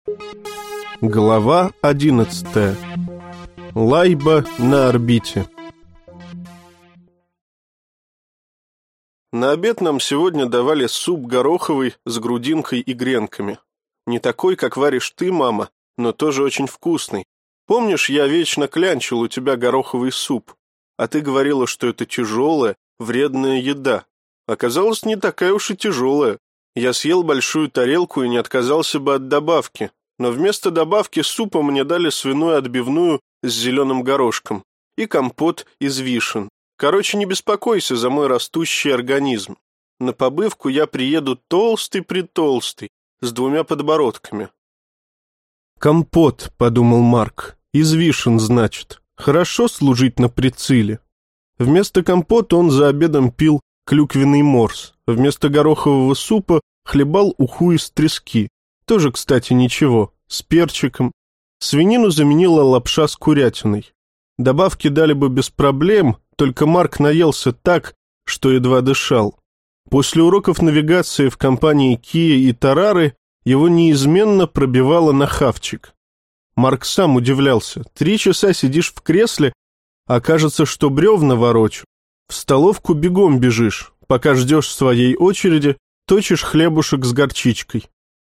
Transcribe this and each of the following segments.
Глава 11. Лайба на орбите. На обед нам сегодня давали суп гороховый с грудинкой и гренками. Не такой, как варишь ты, мама, но тоже очень вкусный. Помнишь, я вечно клянчил у тебя гороховый суп, а ты говорила, что это тяжелая, вредная еда. Оказалось, не такая уж и тяжелая. Я съел большую тарелку и не отказался бы от добавки. Но вместо добавки супа мне дали свиную отбивную с зеленым горошком и компот из вишен. Короче, не беспокойся за мой растущий организм. На побывку я приеду толстый-притолстый, с 2 подбородками. «Компот», — подумал Марк, — «из вишен, значит. Хорошо служить на прицеле». Вместо компота он за обедом пил клюквенный морс. Вместо горохового супа хлебал уху из трески. Тоже, кстати, ничего, с перчиком. Свинину заменила лапша с курятиной. Добавки дали бы без проблем, только Марк наелся так, что едва дышал. После уроков навигации в компании Kia и Тарары его неизменно пробивало на хавчик. Марк сам удивлялся. 3 часа сидишь в кресле, а кажется, что бревна ворочу. В столовку бегом бежишь, пока ждешь своей очереди, точишь хлебушек с горчичкой.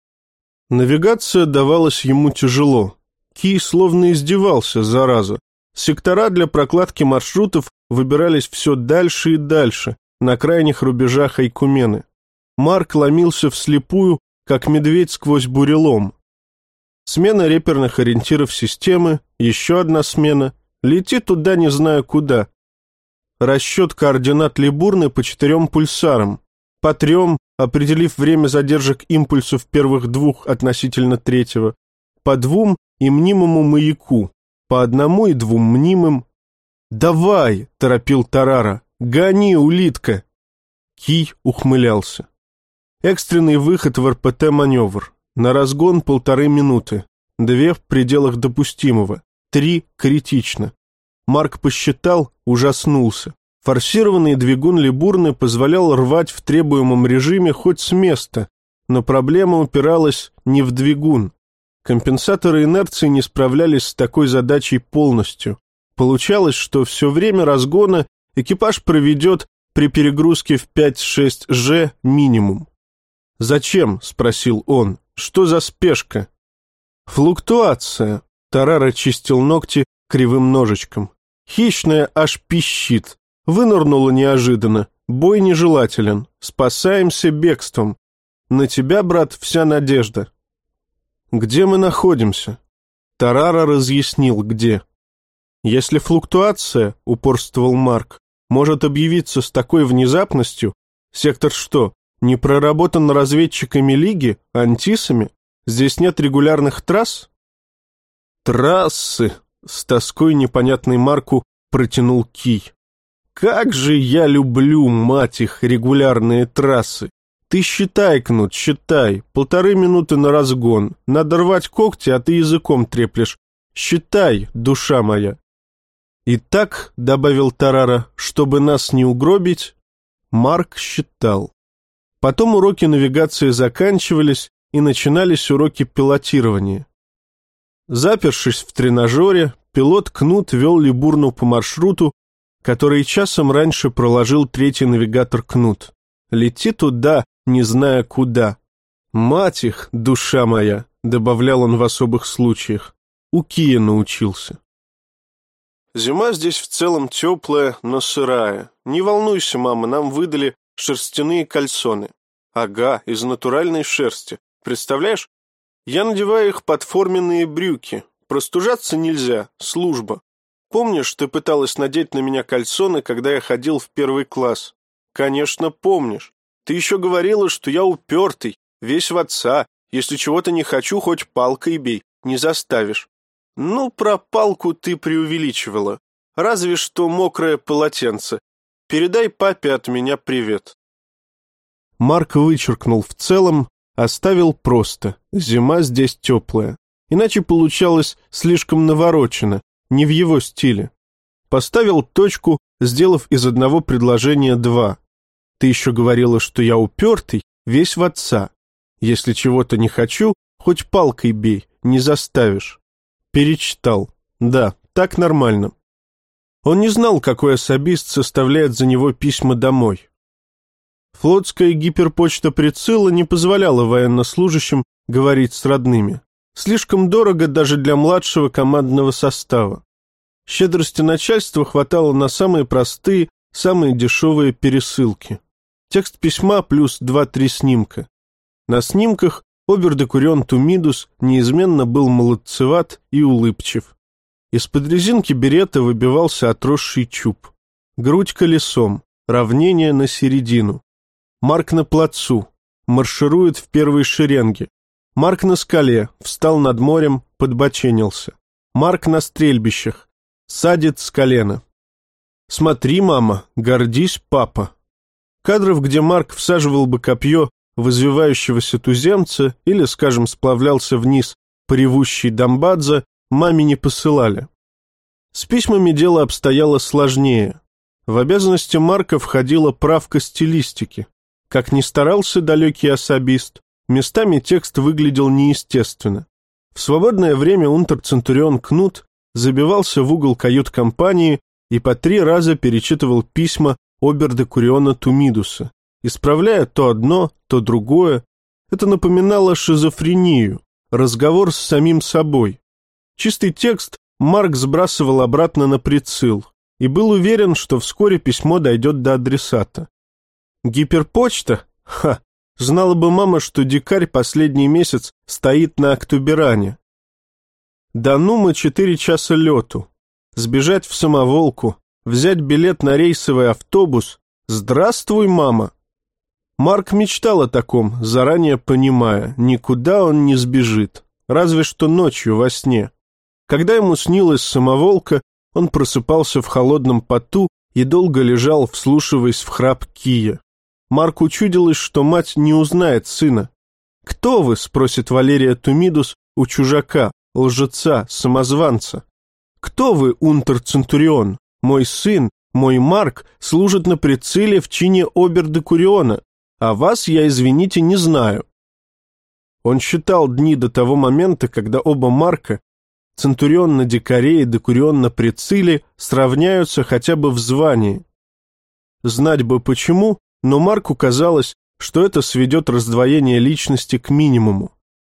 Навигация давалась ему тяжело. Ки словно издевался, зараза. Сектора для прокладки маршрутов выбирались все дальше и дальше, на крайних рубежах Айкумены. Марк ломился вслепую, как медведь сквозь бурелом. Смена реперных ориентиров системы, еще одна смена. Лети туда, не знаю куда. Расчет координат Либурны по 4 пульсарам. По 3, определив время задержек импульсов первых 2 относительно 3, по 2 и мнимому маяку, по 1 и 2 мнимым. «Давай!» — торопил Тарара. «Гони, улитка!» Ки ухмылялся. Экстренный выход в РПТ-маневр. На разгон 1,5 минуты. 2 в пределах допустимого. 3 критично. Марк посчитал, ужаснулся. Форсированный двигун Либурны позволял рвать в требуемом режиме хоть с места, но проблема упиралась не в двигун. Компенсаторы инерции не справлялись с такой задачей полностью. Получалось, что все время разгона экипаж проведет при перегрузке в 5-6 Ж минимум. «Зачем?» — спросил он. «Что за спешка?» «Флуктуация», — Тарара чистил ногти кривым ножичком. «Хищная аж пищит. Вынырнула неожиданно. Бой нежелателен. Спасаемся бегством. На тебя, брат, вся надежда». «Где мы находимся?» Тарара разъяснил, где. «Если флуктуация, — упорствовал Марк, — может объявиться с такой внезапностью, сектор что, не проработан разведчиками Лиги, антисами? Здесь нет регулярных трасс?» «Трассы!» — с тоской непонятной Марку протянул Ки. «Как же я люблю, мать их, регулярные трассы! Ты считай, Кнут, считай. 1,5 минуты на разгон. Надо рвать когти, а ты языком треплешь. Считай, душа моя». «И так, — добавил Тарара, — чтобы нас не угробить...» Марк считал. Потом уроки навигации заканчивались, и начинались уроки пилотирования. Запершись в тренажере, пилот Кнут вел Либурну по маршруту, который часом раньше проложил 3-й навигатор Кнут. «Лети туда, не зная куда». «Мать их, душа моя», — добавлял он в особых случаях. У Кия научился. Зима здесь в целом теплая, но сырая. Не волнуйся, мама, нам выдали шерстяные кальсоны. Ага, из натуральной шерсти. Представляешь? Я надеваю их под форменные брюки. Простужаться нельзя, служба. Помнишь, ты пыталась надеть на меня кальсоны, когда я ходил в 1 класс? Конечно, помнишь. Ты еще говорила, что я упертый, весь в отца. Если чего-то не хочу, хоть палкой бей, не заставишь. Ну, про палку ты преувеличивала. Разве что мокрое полотенце. Передай папе от меня привет. Марк вычеркнул в целом, оставил просто. Зима здесь теплая. Иначе получалось слишком наворочено, не в его стиле. Поставил точку, сделав из одного предложения 2. Ты еще говорила, что я упертый, весь в отца. Если чего-то не хочу, Хоть палкой бей, не заставишь. Перечитал. Да, так нормально. Он не знал, какой особист составляет за него письма домой. Флотская гиперпочта Прицила не позволяла военнослужащим говорить с родными. Слишком дорого даже для младшего командного состава. Щедрости начальства хватало на самые простые, самые дешевые пересылки. Текст письма плюс 2-3 снимка. На снимках обер-декурен Тумидус неизменно был молодцеват и улыбчив. Из-под резинки берета выбивался отросший чуб. Грудь колесом, равнение на середину. Марк на плацу, марширует в первой шеренге. Марк на скале, встал над морем, подбоченился. Марк на стрельбищах, садит с колена. «Смотри, мама, гордись, папа». Кадров, где Марк всаживал бы копье в извивающегося туземца или, скажем, сплавлялся вниз по ревущей Дамбадзе, маме не посылали. С письмами дело обстояло сложнее. В обязанности Марка входила правка стилистики. Как ни старался далекий особист, местами текст выглядел неестественно. В свободное время унтер-центурион Кнут забивался в угол кают-компании и по 3 раза перечитывал письма обер-декуриона Тумидуса, исправляя то одно, то другое. Это напоминало шизофрению, разговор с самим собой. Чистый текст Марк сбрасывал обратно на прицил и был уверен, что вскоре письмо дойдет до адресата. Гиперпочта? Ха! Знала бы мама, что дикарь последний месяц стоит на Октуберане. До Нума 4 часа лету. Сбежать в самоволку, взять билет на рейсовый автобус. Здравствуй, мама! Марк мечтал о таком, заранее понимая, никуда он не сбежит, разве что ночью во сне. Когда ему снилась самоволка, он просыпался в холодном поту и долго лежал, вслушиваясь в храп Кия. Марку чудилось, что мать не узнает сына. «Кто вы?» — спросит Валерия Тумидус у чужака, лжеца, самозванца. «Кто вы, унтер-центурион? Мой сын, мой Марк, служит на прицеле в чине обер-декуриона, а вас я, извините, не знаю». Он считал дни до того момента, когда оба Марка, центурион на дикаре и декурион на прицеле, сравняются хотя бы в звании. Знать бы почему, но Марку казалось, что это сведет раздвоение личности к минимуму.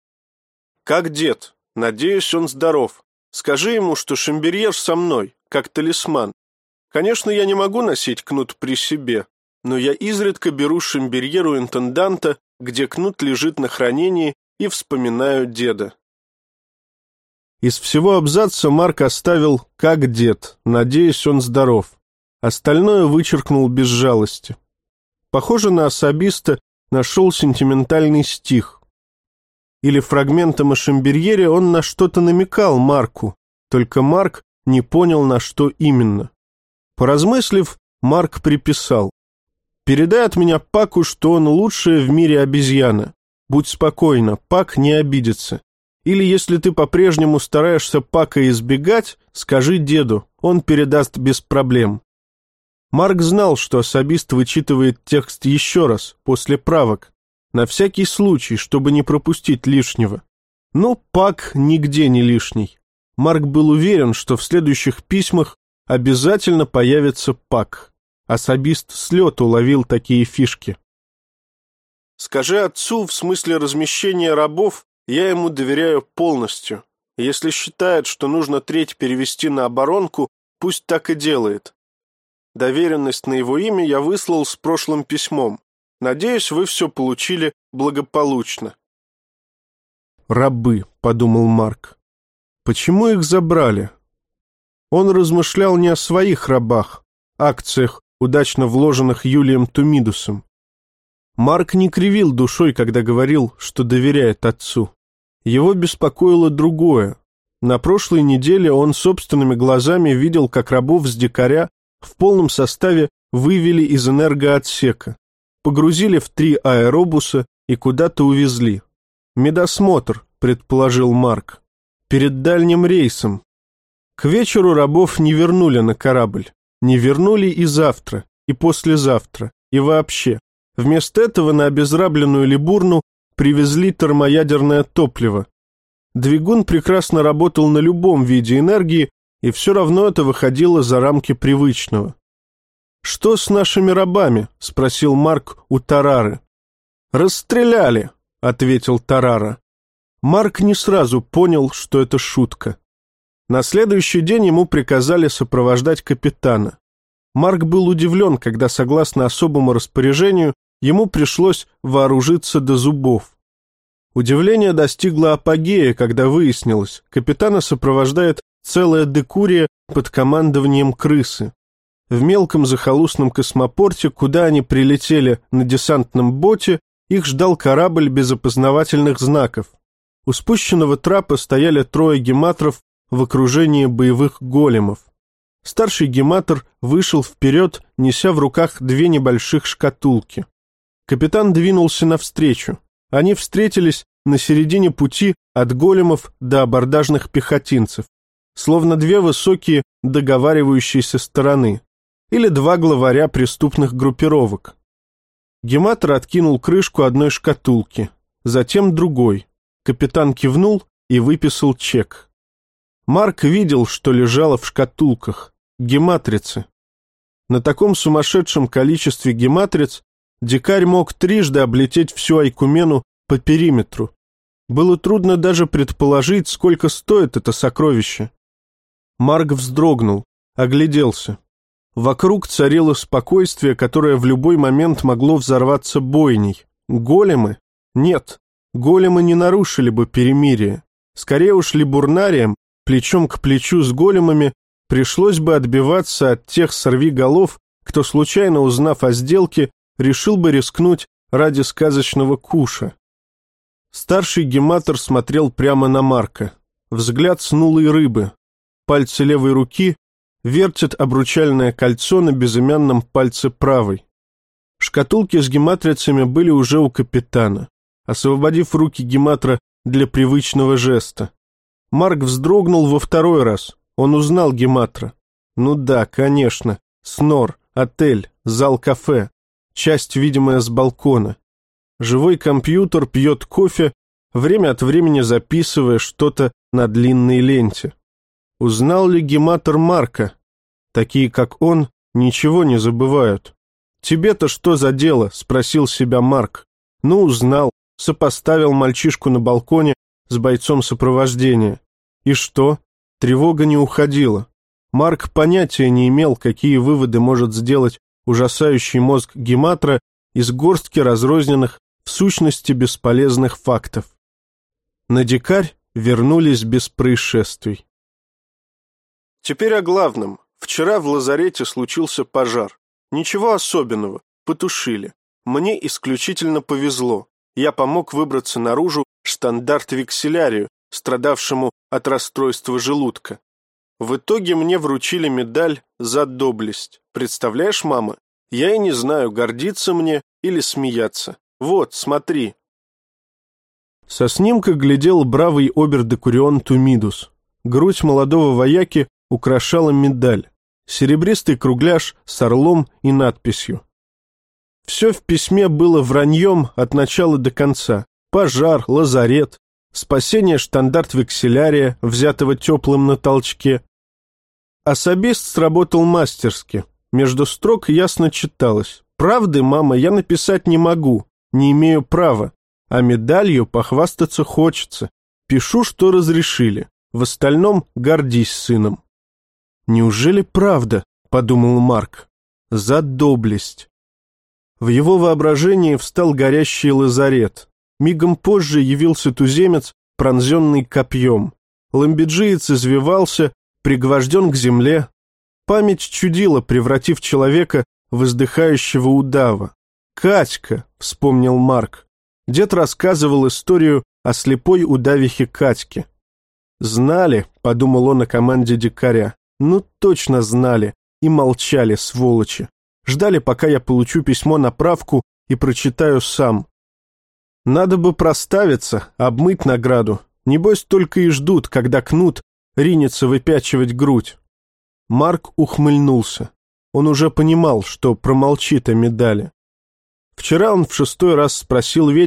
«Как дед? Надеюсь, он здоров. Скажи ему, что Шамберьер со мной, как талисман. Конечно, я не могу носить кнут при себе, но я изредка беру Шамберьер у интенданта, где кнут лежит на хранении, и вспоминаю деда». Из всего абзаца Марк оставил «как дед, надеюсь, он здоров». Остальное вычеркнул без жалости. Похоже, на особиста нашел сентиментальный стих. Или фрагментом о Шамберьере он на что-то намекал Марку, только Марк не понял, на что именно. Поразмыслив, Марк приписал: «Передай от меня Паку, что он лучшая в мире обезьяна. Будь спокойна, Пак не обидится. Или если ты по-прежнему стараешься Пака избегать, скажи деду, он передаст без проблем». Марк знал, что особист вычитывает текст еще раз, после правок, на всякий случай, чтобы не пропустить лишнего. Но Пак нигде не лишний. Марк был уверен, что в следующих письмах обязательно появится Пак. Особист с лету ловил такие фишки. «Скажи отцу, в смысле размещения рабов, я ему доверяю полностью. Если считает, что нужно треть перевести на оборонку, пусть так и делает. Доверенность на его имя я выслал с прошлым письмом. Надеюсь, вы все получили благополучно». «Рабы», — подумал Марк. «Почему их забрали?» Он размышлял не о своих рабах, акциях, удачно вложенных Юлием Тумидусом. Марк не кривил душой, когда говорил, что доверяет отцу. Его беспокоило другое. На прошлой неделе он собственными глазами видел, как рабов с дикаря в полном составе вывели из энергоотсека, погрузили в 3 аэробуса и куда-то увезли. «Медосмотр», — предположил Марк, — «перед дальним рейсом». К вечеру рабов не вернули на корабль, не вернули и завтра, и послезавтра, и вообще. Вместо этого на обезрабленную Либурну привезли термоядерное топливо. Двигун прекрасно работал на любом виде энергии, и все равно это выходило за рамки привычного. «Что с нашими рабами?» — спросил Марк у Тарары. «Расстреляли», — ответил Тарара. Марк не сразу понял, что это шутка. На следующий день ему приказали сопровождать капитана. Марк был удивлен, когда, согласно особому распоряжению, ему пришлось вооружиться до зубов. Удивление достигло апогея, когда выяснилось, капитана сопровождает целая декурия под командованием крысы. В мелком захолустном космопорте, куда они прилетели на десантном боте, их ждал корабль без опознавательных знаков. У спущенного трапа стояли 3 гематров в окружении боевых големов. Старший гематр вышел вперед, неся в руках 2 небольших шкатулки. Капитан двинулся навстречу. Они встретились на середине пути от големов до абордажных пехотинцев, словно 2 высокие договаривающиеся стороны, или 2 главаря преступных группировок. Гематр откинул крышку одной шкатулки, затем другой. Капитан кивнул и выписал чек. Марк видел, что лежало в шкатулках. Гематрицы. На таком сумасшедшем количестве гематриц дикарь мог трижды облететь всю Айкумену по периметру. Было трудно даже предположить, сколько стоит это сокровище. Марк вздрогнул, огляделся. Вокруг царило спокойствие, которое в любой момент могло взорваться бойней. Големы? Нет, големы не нарушили бы перемирие. Скорее уж либурнариям, плечом к плечу с големами, пришлось бы отбиваться от тех сорвиголов, кто, случайно узнав о сделке, решил бы рискнуть ради сказочного куша. Старший гематор смотрел прямо на Марка. Взгляд снулой рыбы. Пальцы левой руки вертят обручальное кольцо на безымянном пальце правой. Шкатулки с гематрицами были уже у капитана, освободив руки гематра для привычного жеста. Марк вздрогнул во 2-й раз. Он узнал гематра. Ну да, конечно. Снор, отель, зал кафе. Часть, видимая с балкона. Живой компьютер пьет кофе, время от времени записывая что-то на длинной ленте. Узнал ли гематор Марка? Такие, как он, ничего не забывают. «Тебе-то что за дело?» — спросил себя Марк. Ну, узнал, сопоставил мальчишку на балконе с бойцом сопровождения. И что? Тревога не уходила. Марк понятия не имел, какие выводы может сделать ужасающий мозг гематра из горстки разрозненных, в сущности бесполезных фактов. На дикарь вернулись без происшествий. Теперь о главном. Вчера в лазарете случился пожар. Ничего особенного, потушили. Мне исключительно повезло. Я помог выбраться наружу штандарт-векселярию, страдавшему от расстройства желудка. В итоге мне вручили медаль за доблесть. Представляешь, мама? Я и не знаю, гордиться мне или смеяться. Вот, смотри. Со снимка глядел бравый обер-декурион Тумидус. Грудь молодого вояки украшала медаль. Серебристый кругляш с орлом и надписью. Все в письме было враньем от начала до конца. Пожар, лазарет, спасение штандарт-векселярия, взятого теплым на толчке. Особист сработал мастерски. Между строк ясно читалось: «Правды, мама, я написать не могу, не имею права, а медалью похвастаться хочется. Пишу, что разрешили. В остальном гордись сыном». «Неужели правда?» — подумал Марк. «За доблесть». В его воображении встал горящий лазарет. Мигом позже явился туземец, пронзенный копьем. Ламбиджиец извивался, пригвожден к земле. Память чудила, превратив человека в издыхающего удава. «Катька», — вспомнил Марк. Дед рассказывал историю о слепой удавихе Катьке. «Знали», — подумал он о команде дикаря. «Ну, точно знали. И молчали, сволочи. Ждали, пока я получу письмо на правку и прочитаю сам. Надо бы проставиться, обмыть награду. Небось, только и ждут, когда Кнут ринется выпячивать грудь». Марк ухмыльнулся. Он уже понимал, что промолчит о медали. Вчера он в 6-й раз спросил ведьму,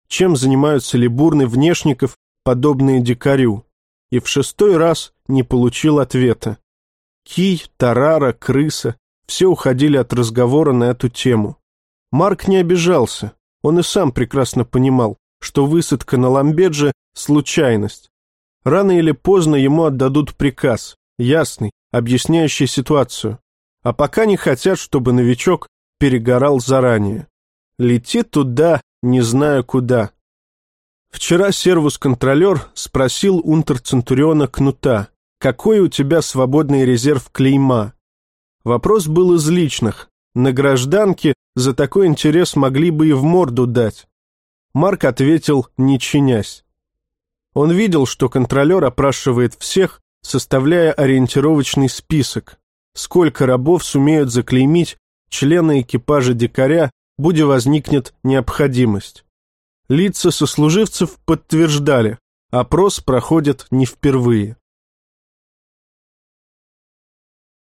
чем занимаются либурны внешников, подобные дикарю, и в 6-й раз не получил ответа. Кий, тарара, крыса — все уходили от разговора на эту тему. Марк не обижался, он и сам прекрасно понимал, что высадка на Ламбедже — случайность. Рано или поздно ему отдадут приказ, ясный, объясняющий ситуацию. А пока не хотят, чтобы новичок перегорал заранее. Лети туда, не зная куда. Вчера сервус-контролер спросил унтер-центуриона Кнута, какой у тебя свободный резерв клейма. Вопрос был из личных. На гражданке за такой интерес могли бы и в морду дать. Марк ответил, не чинясь. Он видел, что контролер опрашивает всех, составляя ориентировочный список. Сколько рабов сумеют заклеймить члены экипажа дикаря, будь возникнет необходимость. Лица сослуживцев подтверждали, опрос проходит не впервые.